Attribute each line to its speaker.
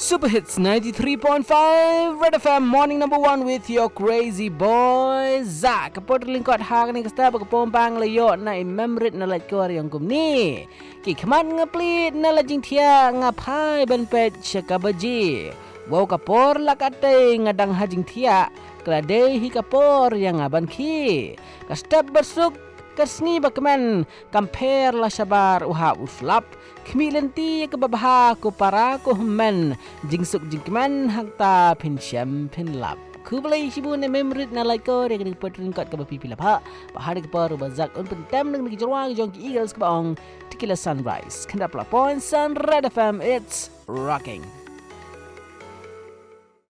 Speaker 1: Super Hits 93.5 Red FM Morning number 1 with your crazy boy Zak. Kapot lingkot hang ni kasta pagpompang layo na imemrit na lakor yang kumni. Ki khaman ngaplit na lajing thia ngapai ban pet syakabaji. Wow kapor lakate ngadang hajing thia klade hi kapor yang aban ki. Kasta bersuk kasni bakman compare la sabar uha uslap kemilenti ke babah ko para ko men jingsuk jingman hakta pinsyam pinlap ku belai sibu ne memrit na like ko dengan potring kat ke bapi pilap ha bahari ke paru bazak un pentem dengan jorwang jong ki eagles ke baong tikila sunrise kena pla point sun red fm it's rocking.